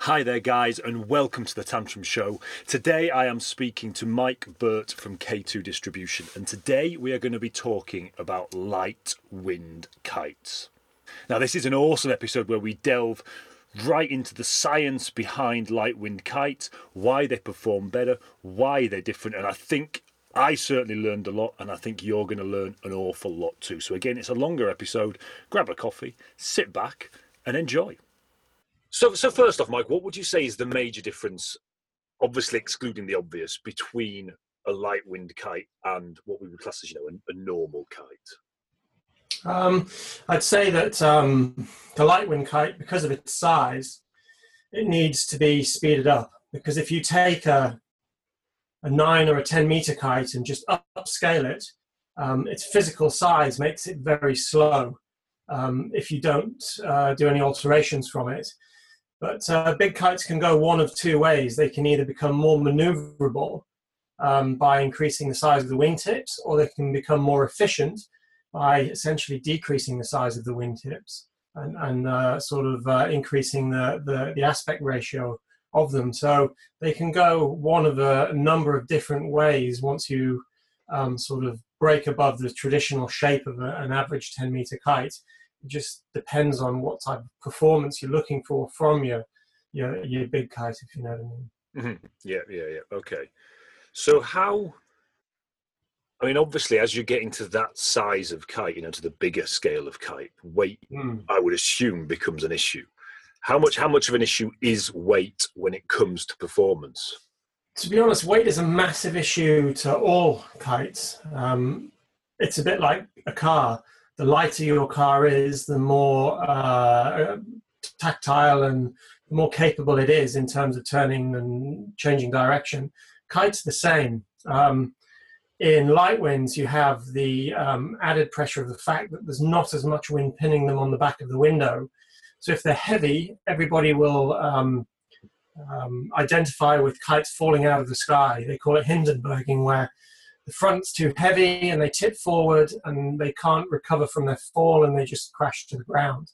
Hi there, guys, and welcome to the Tantrum Show. Today I am speaking to Mike Burt from K2 Distribution, and today we are going to be talking about light wind kites. Now, this is an awesome episode where we delve right into the science behind light wind kites, why they perform better, why they're different, and I think I certainly learned a lot, and I think you're going to learn an awful lot too. So again, it's a longer episode. Grab a coffee, sit back, and enjoy. So first off, Mike, what would you say is the major difference, obviously excluding the obvious, between a light wind kite and what we would class as, a normal kite? I'd say that the light wind kite, because of its size, it needs to be speeded up. Because if you take a 9 or a 10 meter kite and just upscale it, its physical size makes it very slow if you don't do any alterations from it. But big kites can go one of two ways. They can either become more maneuverable by increasing the size of the wingtips, or they can become more efficient by essentially decreasing the size of the wingtips and sort of increasing the aspect ratio of them. So they can go one of a number of different ways once you sort of break above the traditional shape of an average 10 meter kite. It just depends on what type of performance you're looking for from your big kite, if you know what I mean. Mm-hmm. Yeah. Okay. So obviously, as you're getting to that size of kite, to the bigger scale of kite, weight, I would assume, becomes an issue. How much of an issue is weight when it comes to performance? To be honest, weight is a massive issue to all kites. It's a bit like a car. The lighter your car is, the more tactile and the more capable it is in terms of turning and changing direction. Kites the same. In light winds, you have the added pressure of the fact that there's not as much wind pinning them on the back of the window. So if they're heavy, everybody will identify with kites falling out of the sky. They call it Hindenburging, where the front's too heavy and they tip forward and they can't recover from their fall and they just crash to the ground.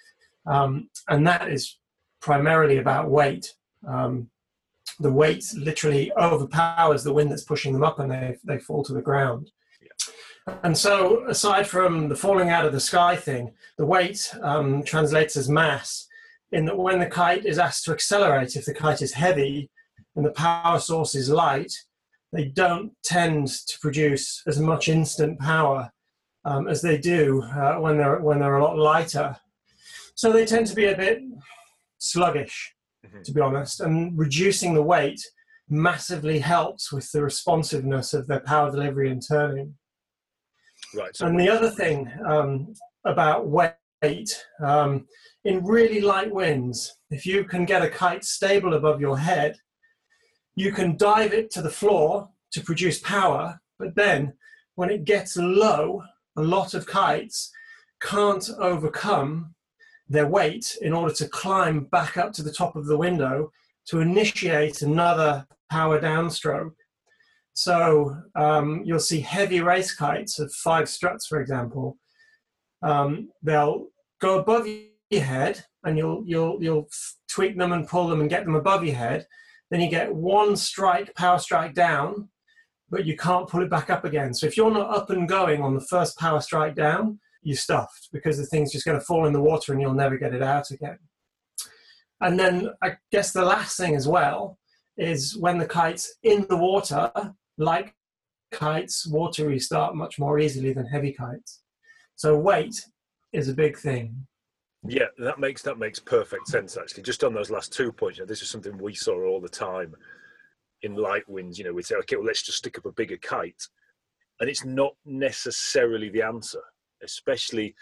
And that is primarily about weight. The weight literally overpowers the wind that's pushing them up and they fall to the ground. Yeah. And so aside from the falling out of the sky thing, the weight translates as mass, in that when the kite is asked to accelerate, if the kite is heavy and the power source is light, they don't tend to produce as much instant power as they do when they're a lot lighter. So they tend to be a bit sluggish, to be honest, and reducing the weight massively helps with the responsiveness of their power delivery and turning. Right. And the other thing about weight, in really light winds, if you can get a kite stable above your head, you can dive it to the floor to produce power, but then when it gets low, a lot of kites can't overcome their weight in order to climb back up to the top of the window to initiate another power downstroke. So you'll see heavy race kites of 5 struts, for example. They'll go above your head, and you'll tweak them and pull them and get them above your head. Then you get one power strike down, but you can't pull it back up again. So if you're not up and going on the first power strike down, you're stuffed because the thing's just going to fall in the water and you'll never get it out again. And then I guess the last thing as well is when the kite's in the water, light kites water restart much more easily than heavy kites. So weight is a big thing. Yeah, that makes perfect sense, actually. Just on those last 2 points, this is something we saw all the time in light winds. We'd say, okay, well, let's just stick up a bigger kite. And it's not necessarily the answer, especially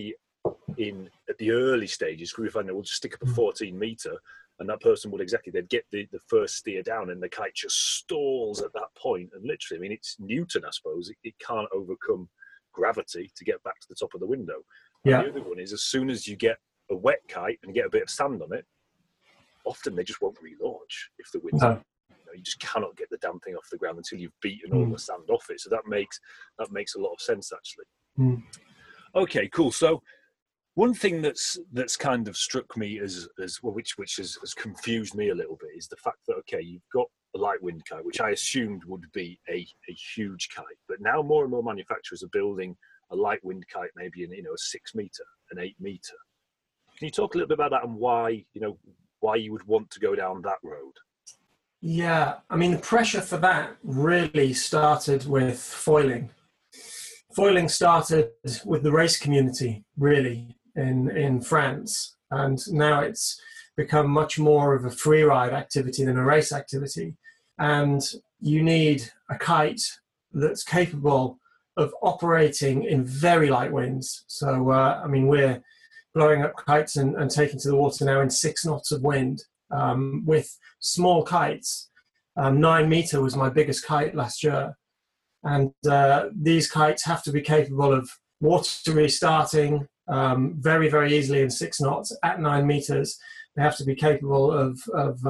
at the early stages. We find that we'll just stick up a 14 meter, and that person would they'd get the first steer down, and the kite just stalls at that point. And literally, it's Newton, I suppose. It can't overcome gravity to get back to the top of the window. Yeah. The other one is, as soon as you get a wet kite and get a bit of sand on it, often they just won't relaunch if the wind's you just cannot get the damn thing off the ground until you've beaten all the sand off it. So that makes a lot of sense, actually. Okay, cool. So One thing that's kind of struck me as well, which has confused me a little bit, is the fact that okay, you've got a light wind kite, which I assumed would be a huge kite, but now more and more manufacturers are building a light wind kite, maybe in a 6 meter, an 8 meter. Can you talk a little bit about that and why you would want to go down that road? Yeah, I mean, the pressure for that really started with foiling. Foiling started with the race community, really, in France, and now it's become much more of a free ride activity than a race activity. And you need a kite that's capable of operating in very light winds. So, I mean, we're blowing up kites and taking to the water now in 6 knots of wind with small kites. 9 meter was my biggest kite last year. And these kites have to be capable of water restarting very, very easily in 6 knots at 9 meters. They have to be capable of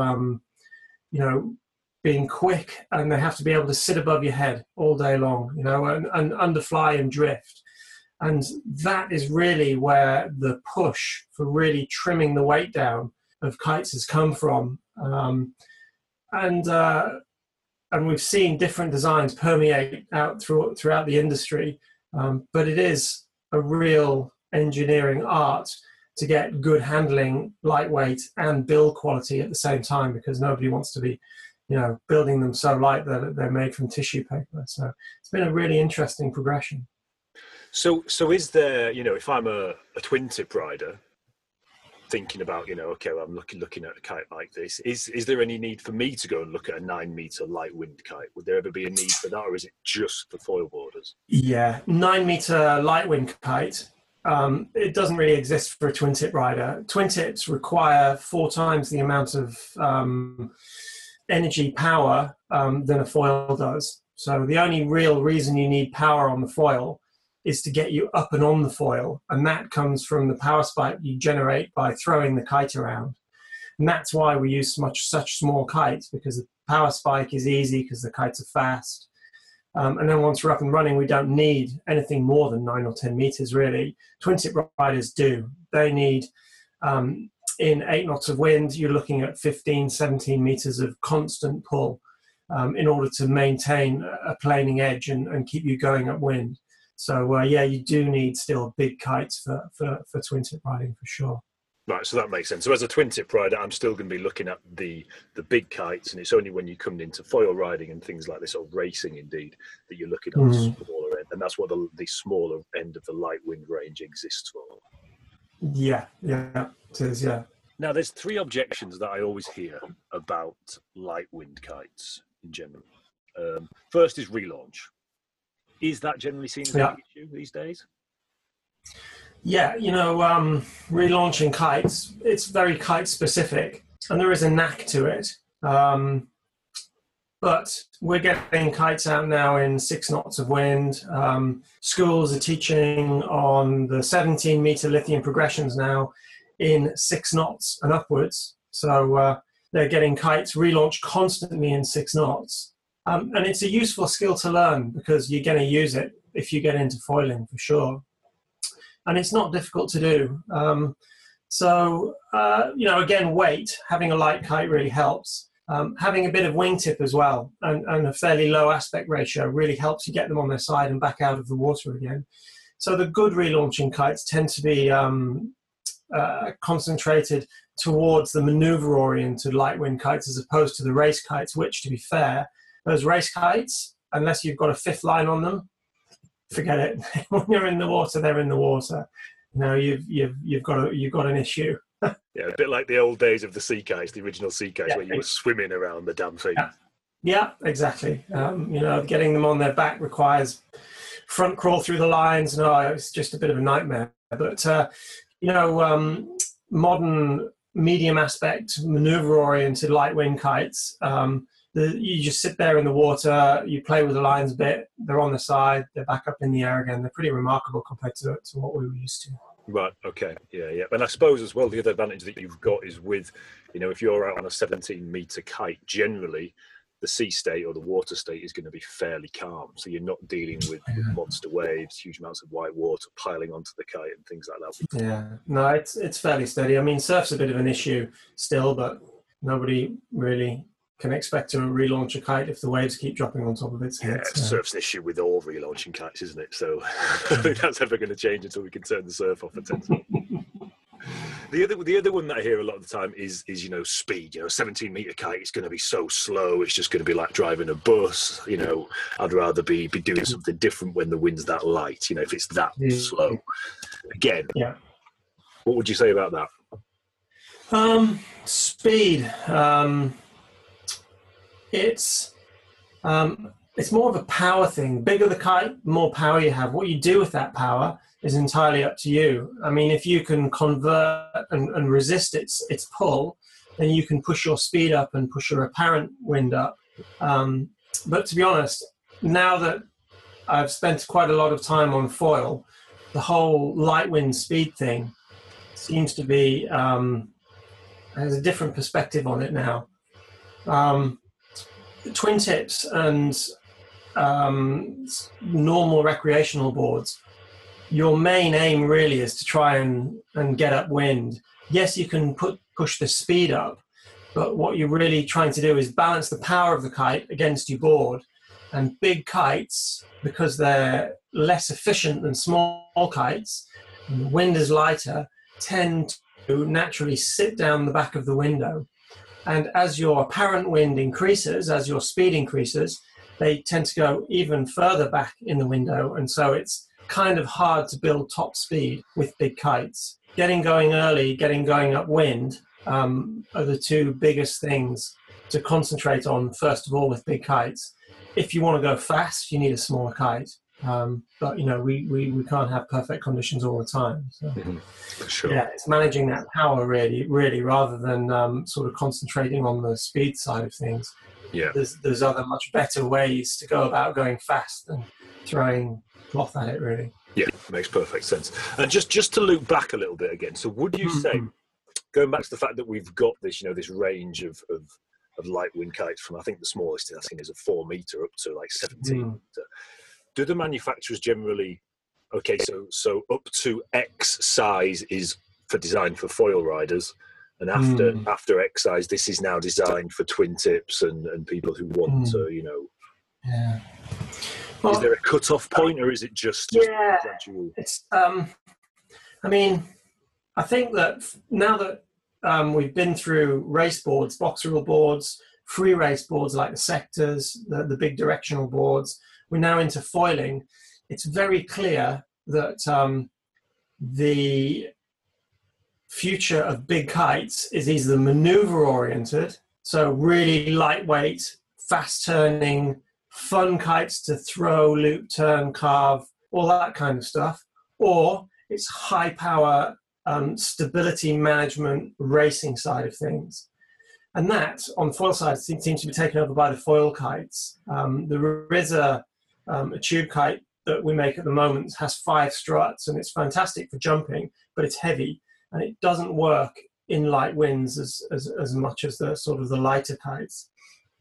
being quick, and they have to be able to sit above your head all day long, and underfly and drift. And that is really where the push for really trimming the weight down of kites has come from. And we've seen different designs permeate out throughout the industry, but it is a real engineering art to get good handling, lightweight, and build quality at the same time, because nobody wants to be, building them so light that they're made from tissue paper. So it's been a really interesting progression. So is there, if I'm a twin tip rider, thinking about, okay, well, I'm looking at a kite like this, is there any need for me to go and look at a 9 meter light wind kite? Would there ever be a need for that, or is it just for foil boarders? Yeah, 9 meter light wind kite. It doesn't really exist for a twin tip rider. Twin tips require 4 times the amount of energy power than a foil does. So the only real reason you need power on the foil is to get you up and on the foil, and that comes from the power spike you generate by throwing the kite around. And that's why we use such small kites, because the power spike is easy because the kites are fast. And then once we're up and running, we don't need anything more than 9 or 10 meters, really. Twin tip riders do. They need, in 8 knots of wind, you're looking at 15, 17 meters of constant pull in order to maintain a planing edge and keep you going upwind. So, you do need still big kites for twin tip riding, for sure. Right, so that makes sense. So as a twin tip rider, I'm still going to be looking at the big kites, and it's only when you come into foil riding and things like this, or racing indeed, that you're looking at the smaller end, and that's what the smaller end of the light wind range exists for. Yeah, it is, yeah. Now, there's 3 objections that I always hear about light wind kites in general. First is relaunch. Is that generally seen as an issue these days? Yeah, relaunching kites, it's very kite specific, and there is a knack to it. But we're getting kites out now in 6 knots of wind. Schools are teaching on the 17 meter lithium progressions now in 6 knots and upwards. So they're getting kites relaunched constantly in 6 knots. And it's a useful skill to learn, because you're going to use it if you get into foiling, for sure. And it's not difficult to do. Again, weight, having a light kite really helps. Having a bit of wingtip as well, and a fairly low aspect ratio really helps you get them on their side and back out of the water again. So the good relaunching kites tend to be concentrated towards the maneuver-oriented light wind kites as opposed to the race kites, which, to be fair, those race kites, unless you've got a 5th line on them, forget it. When you're in the water, they're in the water. You've got an issue. Yeah, a bit like the old days of the sea kites, the original sea kites, where you were swimming around the damn thing. Yeah, exactly. Getting them on their back requires front crawl through the lines. No, it's just a bit of a nightmare. But modern medium aspect, maneuver-oriented light wind kites. You just sit there in the water, you play with the lines a bit, they're on the side, they're back up in the air again. They're pretty remarkable compared to what we were used to. Right, okay, yeah. And I suppose as well, the other advantage that you've got is with, if you're out on a 17 meter kite, generally, the sea state or the water state is going to be fairly calm. So you're not dealing with monster waves, huge amounts of white water piling onto the kite and things like that. Yeah, no, it's fairly steady. I mean, surf's a bit of an issue still, but nobody really can expect to relaunch a kite if the waves keep dropping on top of its head. Yeah, surf's an issue with all relaunching kites, isn't it? So I think that's never going to change until we can turn the surf off attention. The other one that I hear a lot of the time is speed. 17-meter kite is going to be so slow. It's just going to be like driving a bus. I'd rather be doing something different when the wind's that light. If it's that slow. Again, what would you say about that? Speed. It's more of a power thing. Bigger the kite, more power you have. What you do with that power is entirely up to you. I mean, if you can convert and resist its pull, then you can push your speed up and push your apparent wind up. But to be honest, now that I've spent quite a lot of time on foil, the whole light wind speed thing seems to be has a different perspective on it now. Twin tips and normal recreational boards, your main aim really is to try and get upwind. Yes, you can push the speed up, but what you're really trying to do is balance the power of the kite against your board. And big kites, because they're less efficient than small kites, and the wind is lighter, tend to naturally sit down the back of the window. And as your apparent wind increases, as your speed increases, they tend to go even further back in the window. And so it's kind of hard to build top speed with big kites. Getting going early, getting going upwind are the two biggest things to concentrate on, first of all, with big kites. If you want to go fast, you need a smaller kite. But, we can't have perfect conditions all the time. So, sure. Yeah, it's managing that power really, rather than sort of concentrating on the speed side of things. Yeah. There's other much better ways to go about going fast than throwing cloth at it, really. Yeah, makes perfect sense. And just to loop back a little bit again, so would you say, going back to the fact that we've got this, this range of light wind kites from, I think the smallest I think is a 4 meter up to like 17 meter. Do the manufacturers generally, so up to X size is designed for foil riders, and after X size, this is now designed for twin tips and people who want to, Yeah. Well, is there a cut-off point, or is it just gradual? It's, I mean, I think that now that we've been through race boards, box rule boards, free race boards like the sectors, the big directional boards, we're now into foiling. It's very clear that the future of big kites is either maneuver-oriented, so really lightweight, fast-turning, fun kites to throw, loop, turn, carve, all that kind of stuff, or it's high-power stability management racing side of things. And that, on the foil side, seems to be taken over by the foil kites. There is a tube kite that we make at the moment has 5 struts, and it's fantastic for jumping, but it's heavy, and it doesn't work in light winds as much as the sort of the lighter kites.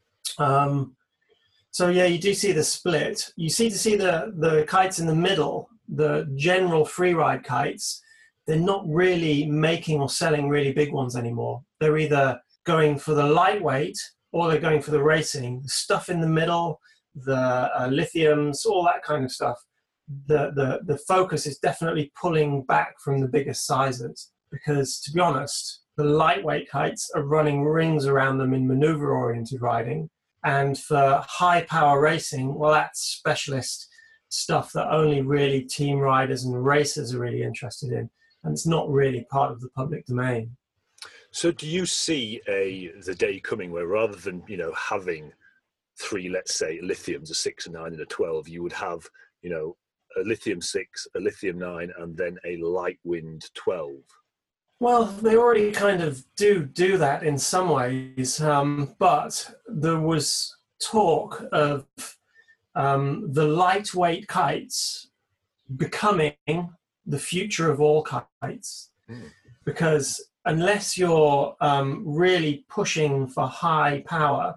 So yeah, you do see the split. You see the kites in the middle, the general freeride kites. They're not really making or selling really big ones anymore. They're either going for the lightweight or they're going for the racing. The stuff in the middle, the lithiums, all that kind of stuff. The focus is definitely pulling back from the biggest sizes, because, to be honest, the lightweight kites are running rings around them in maneuver-oriented riding. And for high-power racing, well, that's specialist stuff that only really team riders and racers are really interested in. And it's not really part of the public domain. So do you see the day coming where, rather than, having 3, let's say, lithiums, a 6, a 9 and a 12, you would have, a lithium 6, a lithium 9, and then a light wind 12? Well, they already kind of do that in some ways, but there was talk of the lightweight kites becoming the future of all kites, because unless you're really pushing for high power,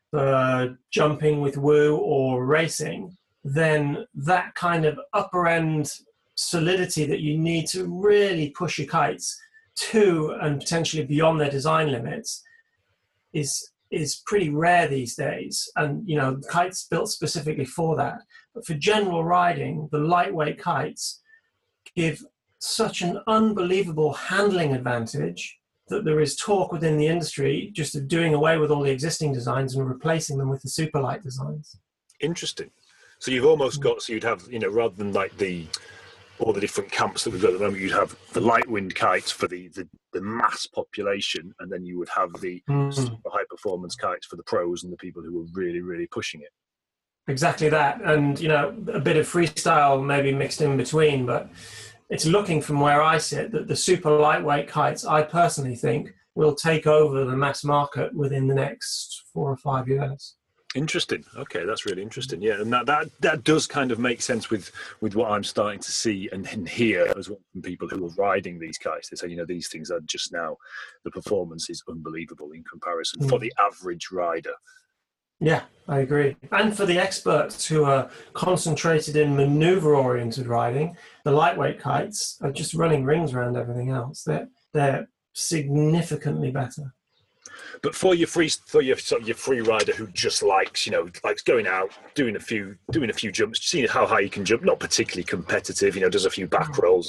for jumping with Woo or racing, then that kind of upper end solidity that you need to really push your kites to and potentially beyond their design limits is pretty rare these days. And kites built specifically for that. But for general riding, the lightweight kites give such an unbelievable handling advantage that there is talk within the industry just of doing away with all the existing designs and replacing them with the super light designs. Interesting. So you've almost got, so you'd have, rather than like all the different camps that we've got at the moment, you'd have the light wind kites for the mass population, and then you would have the super high performance kites for the pros and the people who are really, really pushing it. Exactly that. And, a bit of freestyle maybe mixed in between, but it's looking from where I sit that the super lightweight kites, I personally think, will take over the mass market within the next 4 or 5 years. Interesting. Okay, that's really interesting. Yeah, and that does kind of make sense with what I'm starting to see and hear as well from people who are riding these kites. They say, these things are just now, the performance is unbelievable in comparison for the average rider. Yeah, I agree. And for the experts who are concentrated in maneuver-oriented riding, the lightweight kites are just running rings around everything else. They're significantly better. But for your free rider who just likes going out, doing a few jumps, seeing how high you can jump, not particularly competitive, does a few back rolls,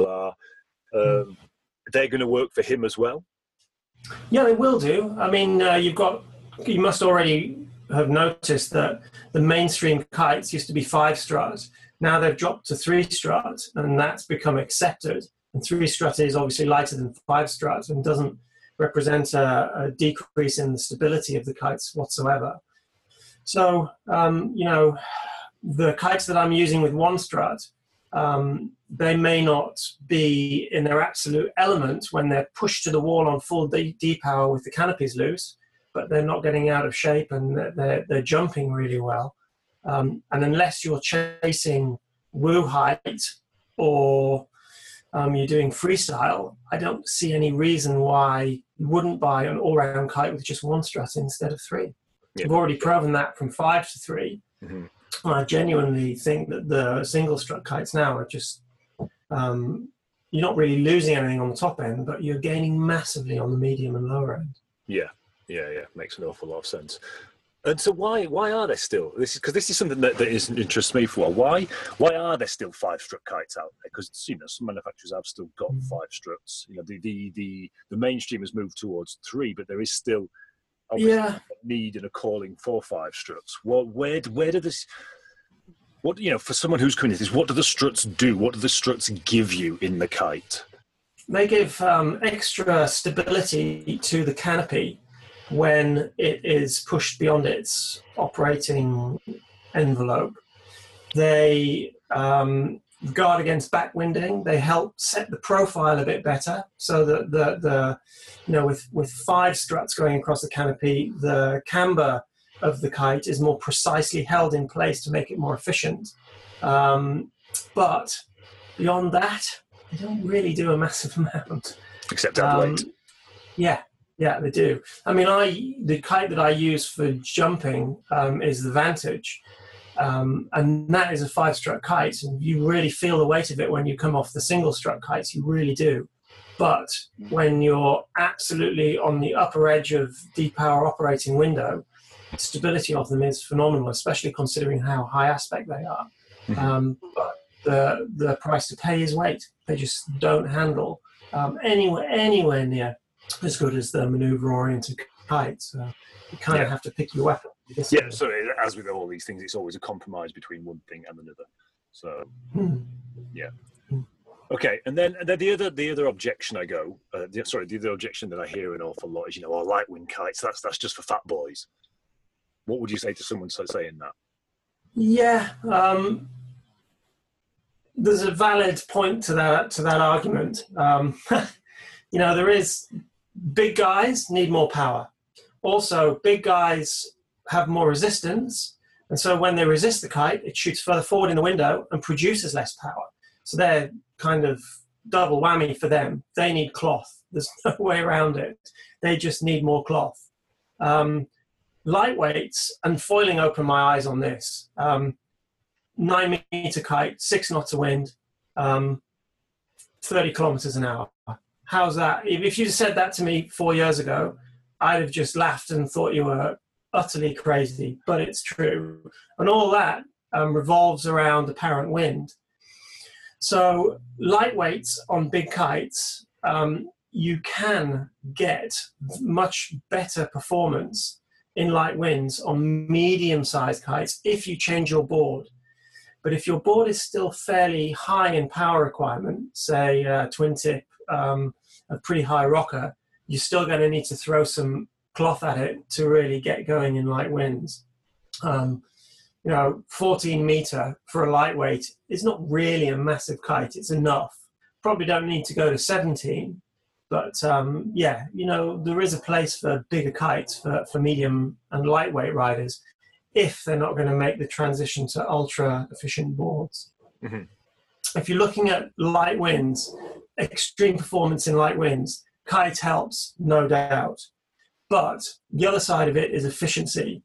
they're going to work for him as well. Yeah, they will do. I mean, you must already have noticed that the mainstream kites used to be 5-strut. Now they've dropped to 3-strut, and that's become accepted. And 3-strut is obviously lighter than 5-strut and doesn't represent a decrease in the stability of the kites whatsoever. So, the kites that I'm using with 1-strut, they may not be in their absolute element when they're pushed to the wall on full D-power with the canopies loose, but they're not getting out of shape and they're jumping really well. And unless you're chasing Woo height or you're doing freestyle, I don't see any reason why you wouldn't buy an all-round kite with just 1-strut instead of 3. Yeah. We've already proven that from 5 to 3. Mm-hmm. I genuinely think that the single-strut kites now are just, you're not really losing anything on the top end, but you're gaining massively on the medium and lower end. Yeah. Makes an awful lot of sense. And so why are there still, this is something that interests me for a while. Why are there still 5-strut kites out there? Because some manufacturers have still got 5 struts. The mainstream has moved towards 3, but there is still a need and a calling for 5 struts. Well, where do this, for someone who's coming into this, what do the struts do? What do the struts give you in the kite? They give extra stability to the canopy when it is pushed beyond its operating envelope. They guard against backwinding. They help set the profile a bit better so that with 5 struts going across the canopy, the camber of the kite is more precisely held in place to make it more efficient. But beyond that, they don't really do a massive amount. Except add weight. Yeah, they do. I mean, the kite that I use for jumping is the Vantage, and that is a 5-strut kite, and you really feel the weight of it when you come off the single-strut kites, you really do. But when you're absolutely on the upper edge of D-power operating window, the stability of them is phenomenal, especially considering how high aspect they are. Mm-hmm. But the price to pay is weight. They just don't handle anywhere near as good as the maneuver-oriented kite. So you kind of have to pick your weapon. So as with all these things, it's always a compromise between one thing and another. So, Okay, and then the other objection the other objection that I hear an awful lot is, light wind kites, that's just for fat boys. What would you say to someone saying that? Yeah, there's a valid point to that argument. There is. Big guys need more power. Also, big guys have more resistance, and so when they resist the kite, it shoots further forward in the window and produces less power. So they're kind of double whammy for them. They need cloth. There's no way around it. They just need more cloth. lightweights, and foiling opened my eyes on this. 9-meter kite, 6 knots of wind, 30 kilometers an hour. How's that? If you said that to me 4 years ago, I'd have just laughed and thought you were utterly crazy, but it's true. And all that revolves around apparent wind. So lightweights on big kites, you can get much better performance in light winds on medium-sized kites if you change your board. But if your board is still fairly high in power requirement, say twin tip, a pretty high rocker, you're still going to need to throw some cloth at it to really get going in light winds. 14 meter for a lightweight is not really a massive kite. It's enough. Probably don't need to go to 17, but there is a place for bigger kites for medium and lightweight riders if they're not going to make the transition to ultra efficient boards. Mm-hmm. If you're looking at light winds, extreme performance in light winds, kite helps, no doubt. But the other side of it is efficiency.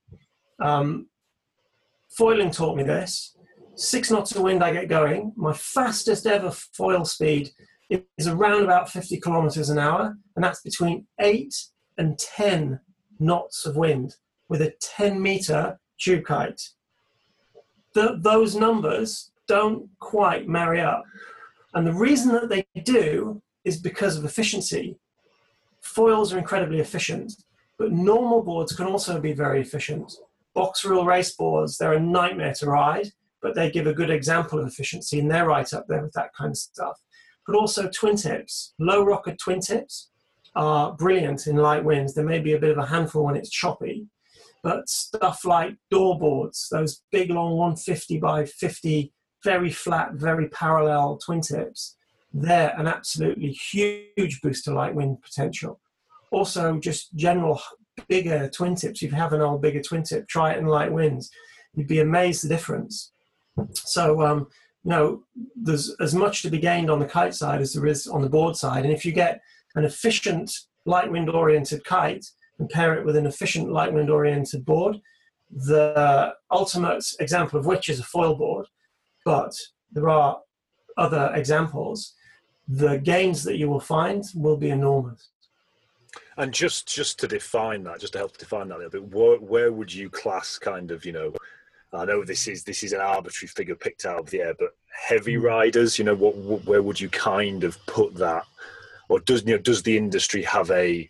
Foiling taught me this. 6 knots of wind I get going. My fastest ever foil speed is around about 50 kilometers an hour, and that's between 8 and 10 knots of wind with a 10-meter tube kite. Those numbers don't quite marry up. And the reason that they do is because of efficiency. Foils are incredibly efficient, but normal boards can also be very efficient. Box reel race boards, they're a nightmare to ride, but they give a good example of efficiency, and they're right up there with that kind of stuff. But also twin tips. Low rocker twin tips are brilliant in light winds. They may be a bit of a handful when it's choppy, but stuff like door boards, those big long 150 by 50, very flat, very parallel twin tips, they're an absolutely huge boost to light wind potential. Also, just general bigger twin tips. If you have an old bigger twin tip, try it in light winds. You'd be amazed the difference. So, there's as much to be gained on the kite side as there is on the board side. And if you get an efficient light wind oriented kite and pair it with an efficient light wind oriented board, the ultimate example of which is a foil board, but there are other examples, the gains that you will find will be enormous. And just to define that, just to help define that a little bit, where would you class kind of, I know this is an arbitrary figure picked out of the air, but heavy riders, where would you kind of put that? Or does the industry have the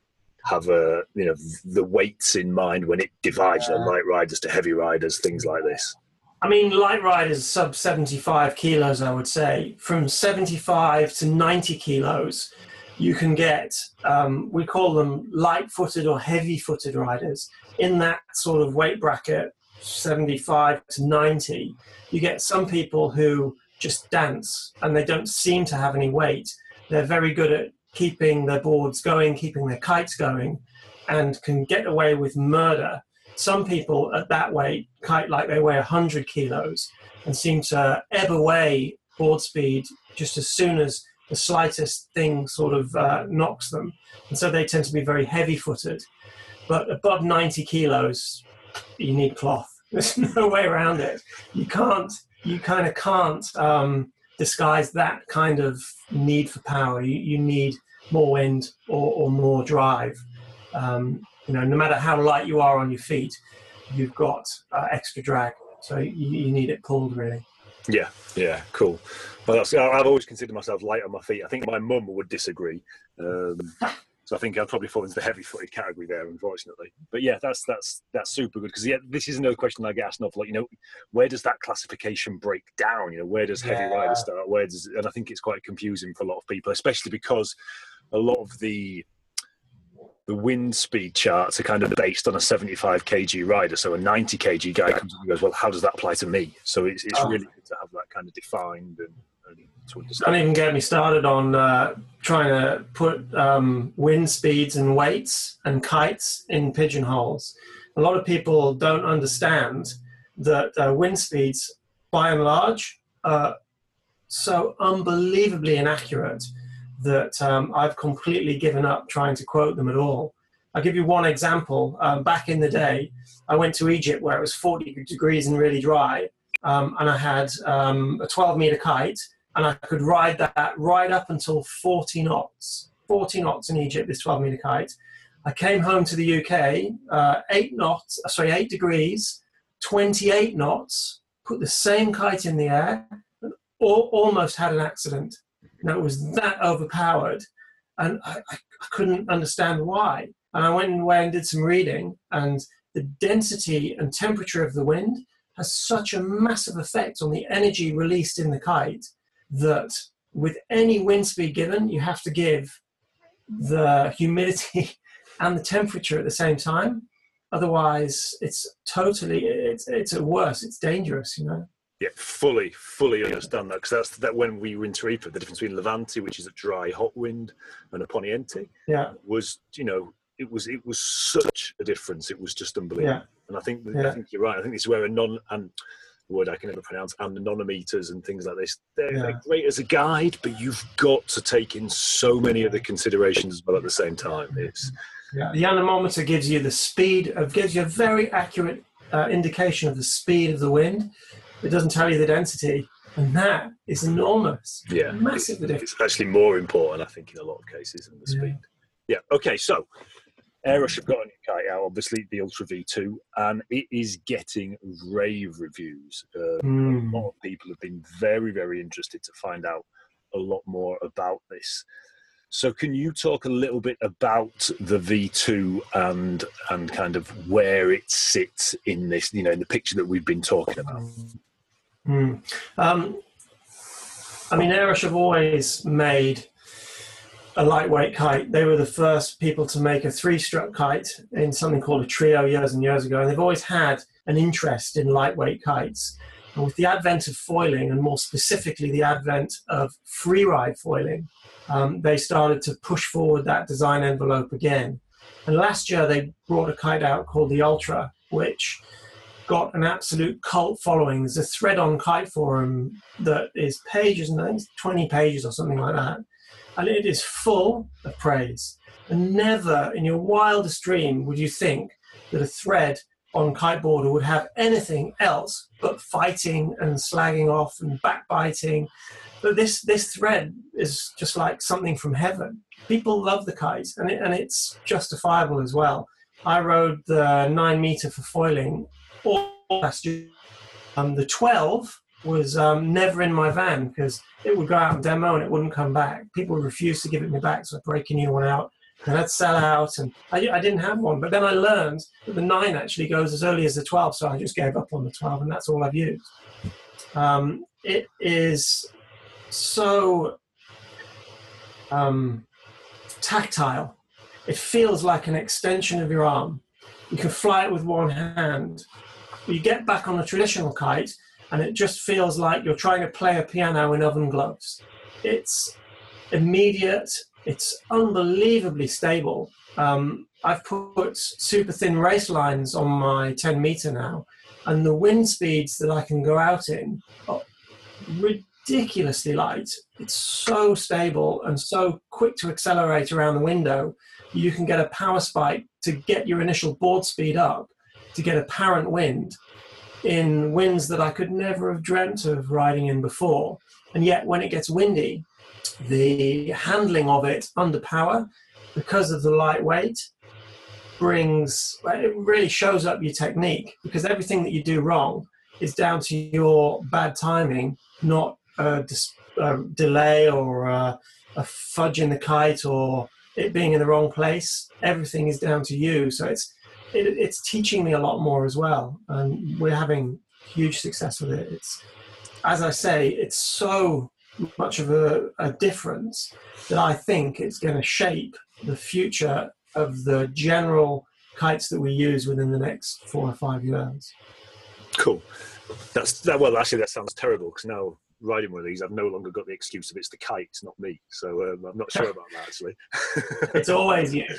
weights in mind when it divides light riders to heavy riders, things like this? I mean, light riders sub 75 kilos, I would say. From 75 to 90 kilos, you can get, we call them light-footed or heavy-footed riders. In that sort of weight bracket, 75 to 90, you get some people who just dance and they don't seem to have any weight. They're very good at keeping their boards going, keeping their kites going, and can get away with murder. Some people at that weight kite like they weigh 100 kilos and seem to ebb away board speed just as soon as the slightest thing sort of knocks them. And so they tend to be very heavy-footed. But above 90 kilos, you need cloth. There's no way around it. You kind of can't disguise that kind of need for power. You need more wind or more drive. No matter how light you are on your feet, you've got extra drag. So you need it pulled, really. Yeah, cool. Well, I've always considered myself light on my feet. I think my mum would disagree. So I think I'd probably fall into the heavy-footed category there, unfortunately. But yeah, that's super good, because this is another question I get asked of, where does that classification break down? Where does heavy rider start? And I think it's quite confusing for a lot of people, especially because a lot of the wind speed charts are kind of based on a 75 kg rider. So a 90 kg guy comes and goes, well, how does that apply to me? So it's really good to have that kind of defined and to understand. Don't even get me started on trying to put wind speeds and weights and kites in pigeonholes. A lot of people don't understand that wind speeds, by and large, are so unbelievably inaccurate that I've completely given up trying to quote them at all. I'll give you one example. Back in the day, I went to Egypt where it was 40 degrees and really dry, and I had a 12-meter kite, and I could ride that right up until 40 knots. 40 knots in Egypt, this 12-meter kite. I came home to the UK, 8 degrees, 28 knots, put the same kite in the air, and almost had an accident. It was that overpowered, and I couldn't understand why. And I went away and did some reading, and the density and temperature of the wind has such a massive effect on the energy released in the kite that with any wind speed given, you have to give the humidity and the temperature at the same time. Otherwise, it's worse. It's dangerous, Yeah, fully understand that, because that's when we were in Tarifa, the difference between Levante, which is a dry, hot wind, and a Poniente, was, it was such a difference. It was just unbelievable. Yeah. And I think you're right. I think this is where word I can never pronounce, anemometers and things like this, they're great as a guide, but you've got to take in so many other considerations as well at the same time. The anemometer gives you a very accurate indication of the speed of the wind. It doesn't tell you the density, and that is enormous. Yeah, massively. It's actually more important, I think, in a lot of cases than the speed. Yeah. Okay. So, Aerosh have got a new kite out, obviously the Ultra V2, and it is getting rave reviews. A lot of people have been very, very interested to find out a lot more about this. So can you talk a little bit about the V2 and kind of where it sits in this, in the picture that we've been talking about? Aerosh have always made a lightweight kite. They were the first people to make a 3-strut kite in something called a trio years and years ago, and they've always had an interest in lightweight kites. And with the advent of foiling, and more specifically the advent of free-ride foiling, they started to push forward that design envelope again. And last year they brought a kite out called the Ultra, which got an absolute cult following. There's a thread on Kite Forum that is pages, and I think it's 20 pages or something like that. And it is full of praise. And never in your wildest dream would you think that a thread on Kiteboarder would have anything else but fighting and slagging off and backbiting. But this thread is just like something from heaven. People love the kite, and it's justifiable as well. I rode the 9-meter for foiling all last year. The 12 was never in my van because it would go out and demo and it wouldn't come back. People would refuse to give it me back, so I'd break a new one out. And I'd sell out, and I didn't have one. But then I learned that the 9 actually goes as early as the 12, so I just gave up on the 12, and that's all I've used. It is so tactile. It feels like an extension of your arm. You can fly it with one hand. You get back on a traditional kite, and it just feels like you're trying to play a piano in oven gloves. It's immediate. It's unbelievably stable. I've put super thin race lines on my 10-meter now, and the wind speeds that I can go out in are ridiculously light. It's so stable and so quick to accelerate around the window. You can get a power spike to get your initial board speed up to get apparent wind in winds that I could never have dreamt of riding in before. And yet when it gets windy, the handling of it under power, because of the lightweight, it really shows up your technique, because everything that you do wrong is down to your bad timing, not a delay or a fudge in the kite or it being in the wrong place. Everything is down to you. So it's teaching me a lot more as well, and we're having huge success with it. It's, as I say, it's so much of a difference that I think it's going to shape the future of the general kites that we use within the next 4 or 5 years. Cool. Well, actually, that sounds terrible, because now riding one of these, I've no longer got the excuse of it's the kite, it's not me. So I'm not sure about that, actually. It's always you.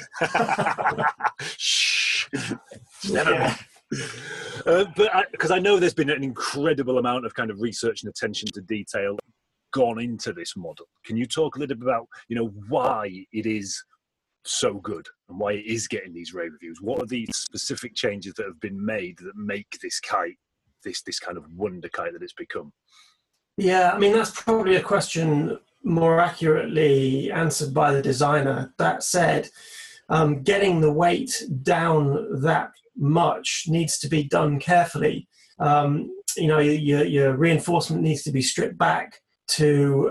Shh. Never. But because I know there's been an incredible amount of kind of research and attention to detail gone into this model. Can you talk a little bit about, why it is so good and why it is getting these rave reviews? What are the specific changes that have been made that make this kite this kind of wonder kite that it's become? Yeah, I mean, that's probably a question more accurately answered by the designer. That said, getting the weight down that much needs to be done carefully. Your reinforcement needs to be stripped back to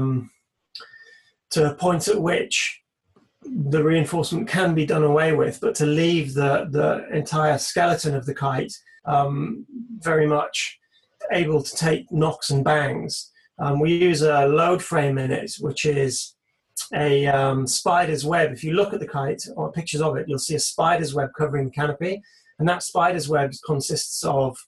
a point at which the reinforcement can be done away with, but to leave the entire skeleton of the kite very much able to take knocks and bangs. We use a load frame in it, which is a spider's web. If you look at the kite or pictures of it, you'll see a spider's web covering the canopy, and that spider's web consists of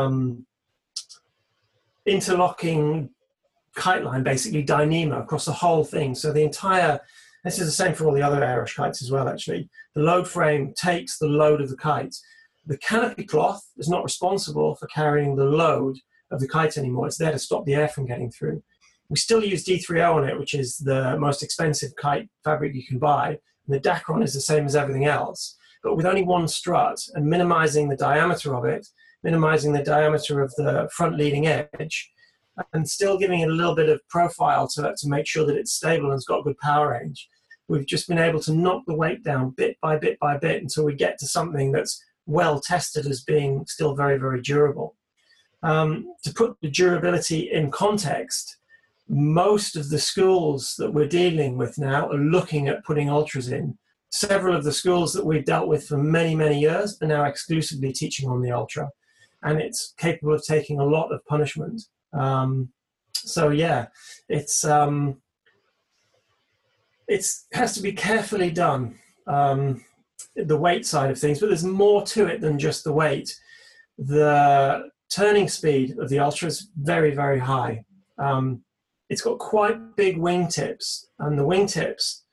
interlocking kite line, basically Dyneema across the whole thing. So the entire, this is the same for all the other Aerosh kites as well, actually. The load frame takes the load of the kite. The canopy cloth is not responsible for carrying the load of the kite anymore. It's there to stop the air from getting through. We still use D3O on it, which is the most expensive kite fabric you can buy. And the Dacron is the same as everything else, but with only one strut and minimizing the diameter of it, minimizing the diameter of the front leading edge, and still giving it a little bit of profile to make sure that it's stable and it's got good power range. We've just been able to knock the weight down bit by bit by bit until we get to something that's well tested as being still very, very durable. To put the durability in context, most of the schools that we're dealing with now are looking at putting ultras in. Several of the schools that we've dealt with for many, many years are now exclusively teaching on the ultra, and it's capable of taking a lot of punishment. So yeah, it has to be carefully done, the weight side of things, but there's more to it than just the weight. The turning speed of the ultra is very, very high. It's got quite big wingtips, and the wingtips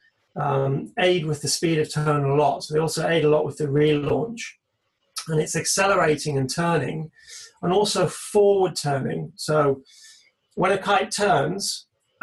aid with the speed of turn a lot. So they also aid a lot with the relaunch, and it's accelerating and turning, and also forward turning. So when a kite turns,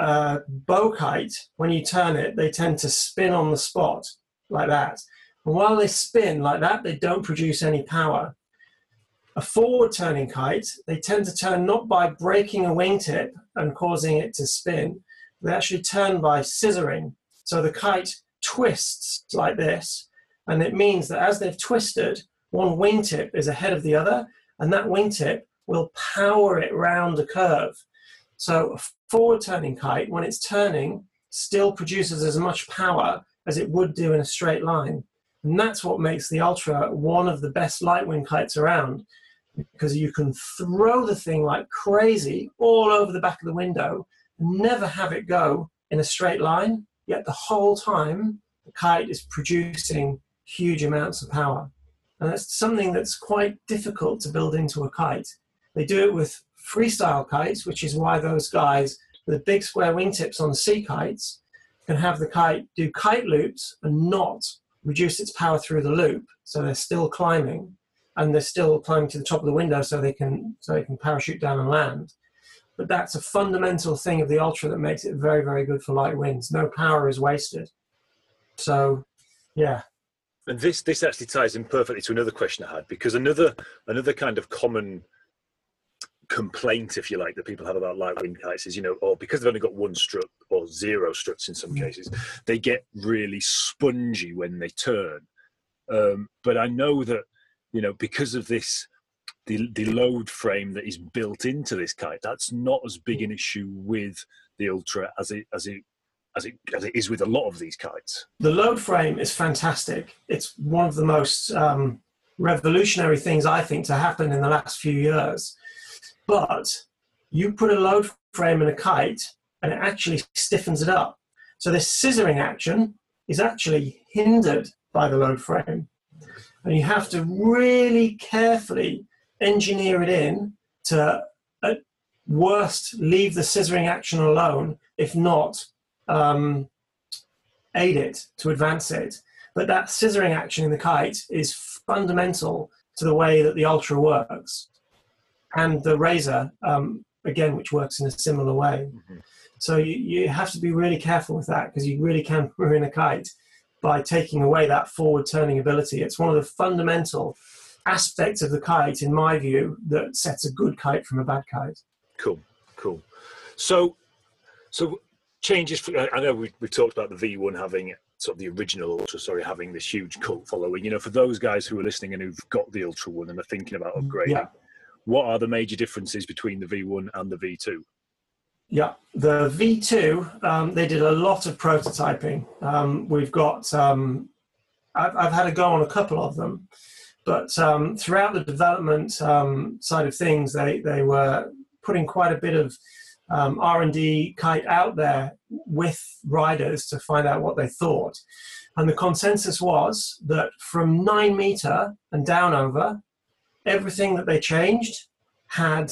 bow kite, when you turn it, they tend to spin on the spot like that. And while they spin like that, they don't produce any power. A forward turning kite, they tend to turn not by breaking a wingtip and causing it to spin. They actually turn by scissoring. So the kite twists like this, and it means that as they've twisted, one wingtip is ahead of the other, and that wingtip will power it round a curve. So a forward turning kite, when it's turning, still produces as much power as it would do in a straight line. And that's what makes the Ultra one of the best light wind kites around, because you can throw the thing like crazy all over the back of the window and never have it go in a straight line, yet the whole time the kite is producing huge amounts of power. And that's something that's quite difficult to build into a kite. They do it with freestyle kites, which is why those guys with the big square wingtips on the sea kites can have the kite do kite loops and not reduce its power through the loop. So they're still climbing, and they're still climbing to the top of the window so they can parachute down and land. But that's a fundamental thing of the Ultra that makes it very, very good for light winds. No power is wasted. So, yeah. And this actually ties in perfectly to another question I had, because another kind of common complaint, if you like, that people have about light wind kites is, because they've only got one strut or zero struts in some cases, they get really spongy when they turn. But I know that, because of this, the load frame that is built into this kite, that's not as big an issue with the Ultra as it is with a lot of these kites. The load frame is fantastic. It's one of the most revolutionary things, I think, to happen in the last few years. But you put a load frame in a kite and it actually stiffens it up. So this scissoring action is actually hindered by the load frame. And you have to really carefully engineer it in to, at worst, leave the scissoring action alone, if not aid it to advance it. But that scissoring action in the kite is fundamental to the way that the Ultra works. And the Razor, again, which works in a similar way. Mm-hmm. So you have to be really careful with that, because you really can ruin a kite. by taking away that forward turning ability. It's one of the fundamental aspects of the kite, in my view, that sets a good kite from a bad kite. Cool. So changes. I know we've talked about the V1 having sort of the original Ultra, having this huge cult following. You know, for those guys who are listening and who've got the Ultra One and are thinking about upgrading, what are the major differences between the V1 and the V2? Yeah, the V2, they did a lot of prototyping. We've got, I've had a go on a couple of them, but throughout the development side of things, they were putting quite a bit of R&D kite out there with riders to find out what they thought. And the consensus was that from 9 meter and down over, everything that they changed had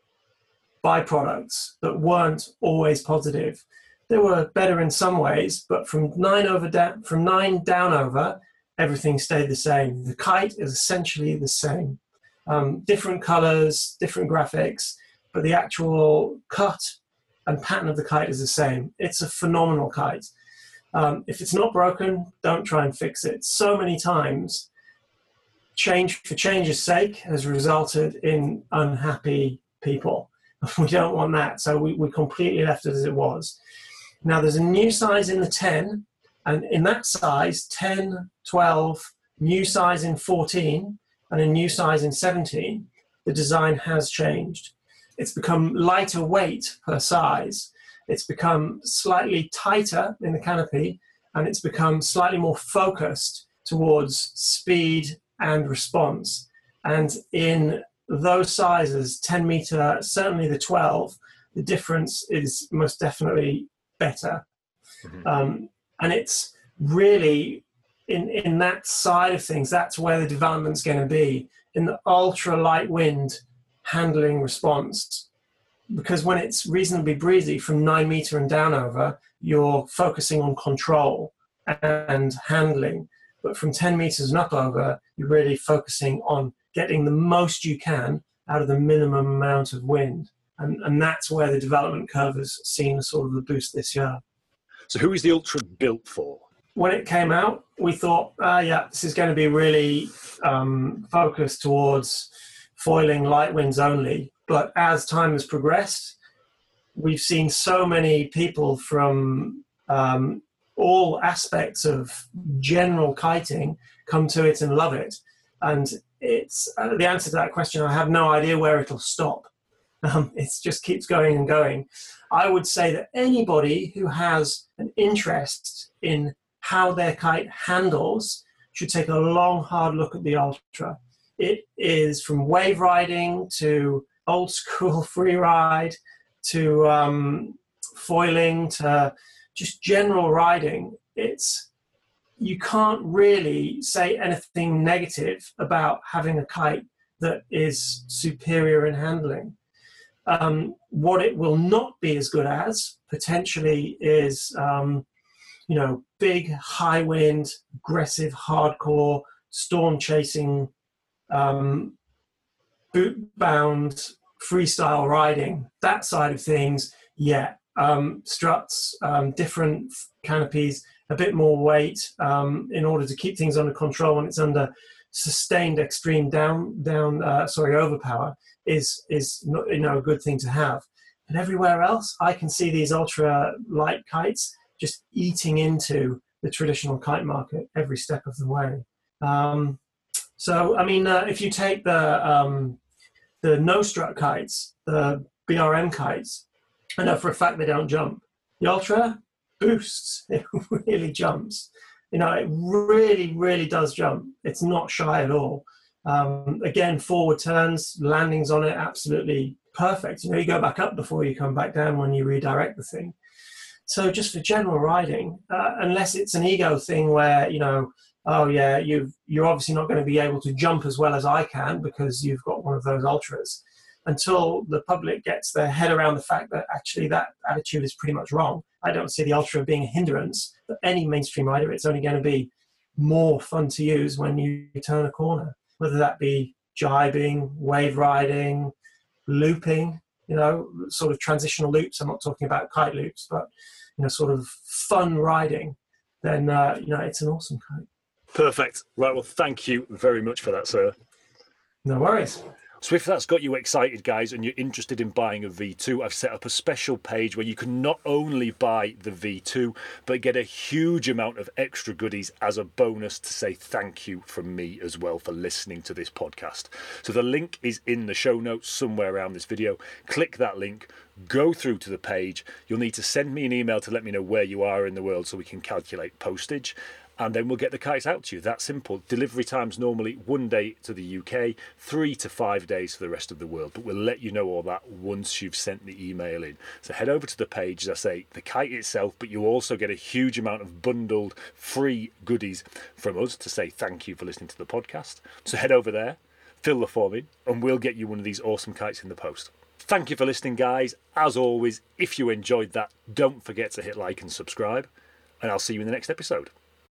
byproducts that weren't always positive. They were better in some ways, but from 9 down over, everything stayed the same. The kite is essentially the same. Different colors, different graphics, but the actual cut and pattern of the kite is the same. It's a phenomenal kite. If it's not broken, don't try and fix it. So many times, change for change's sake has resulted in unhappy people. We don't want that, so we completely left it as it was. Now there's a new size in the 10, and in that size, 10, 12, new size in 14, and a new size in 17, the design has changed. It's become lighter weight per size. It's become slightly tighter in the canopy, and it's become slightly more focused towards speed and response. And in those sizes, 10 meter, certainly the 12, the difference is most definitely better. Mm-hmm. And it's really in that side of things, that's where the development's going to be, in the ultra light wind handling response. Because when it's reasonably breezy from 9 meter and down over, you're focusing on control and handling. But from 10 meters and up over, you're really focusing on getting the most you can out of the minimum amount of wind. And that's where the development curve has seen a sort of a boost this year. So who is the Ultra built for? When it came out, we thought, this is going to be really focused towards foiling light winds only. But as time has progressed, we've seen so many people from all aspects of general kiting come to it and love it. And it's the answer to that question, I have no idea where it'll stop. It just keeps going and going. I would say that anybody who has an interest in how their kite handles should take a long, hard look at the Ultra. It is from wave riding to old school free ride to foiling to just general riding. You can't really say anything negative about having a kite that is superior in handling. What it will not be as good as, potentially, is big, high wind, aggressive, hardcore, storm chasing, boot bound, freestyle riding. That side of things, struts, different canopies, a bit more weight in order to keep things under control when it's under sustained extreme overpower is not, a good thing to have. And everywhere else, I can see these ultra light kites just eating into the traditional kite market every step of the way. If you take the no strut kites, the BRM kites, I know for a fact they don't jump. The Ultra boosts, it really jumps. It really, really does jump. It's not shy at all. Again, forward turns, landings on it, absolutely perfect. You go back up before you come back down when you redirect the thing. So just for general riding, unless it's an ego thing where, you're obviously not going to be able to jump as well as I can because you've got one of those Ultras, until the public gets their head around the fact that actually that attitude is pretty much wrong. I don't see the Ultra being a hindrance for any mainstream rider. It's only going to be more fun to use when you turn a corner, whether that be jibing, wave riding, looping, sort of transitional loops. I'm not talking about kite loops, but, sort of fun riding. then it's an awesome kite. Perfect. Right, well, thank you very much for that, sir. No worries. So if that's got you excited, guys, and you're interested in buying a V2, I've set up a special page where you can not only buy the V2, but get a huge amount of extra goodies as a bonus to say thank you from me as well for listening to this podcast. So the link is in the show notes somewhere around this video. Click that link, go through to the page. You'll need to send me an email to let me know where you are in the world so we can calculate postage. And then we'll get the kites out to you. That simple. Delivery time's normally 1 day to the UK, 3 to 5 days for the rest of the world. But we'll let you know all that once you've sent the email in. So head over to the page, as I say, the kite itself, but you also get a huge amount of bundled free goodies from us to say thank you for listening to the podcast. So head over there, fill the form in, and we'll get you one of these awesome kites in the post. Thank you for listening, guys. As always, if you enjoyed that, don't forget to hit like and subscribe. And I'll see you in the next episode.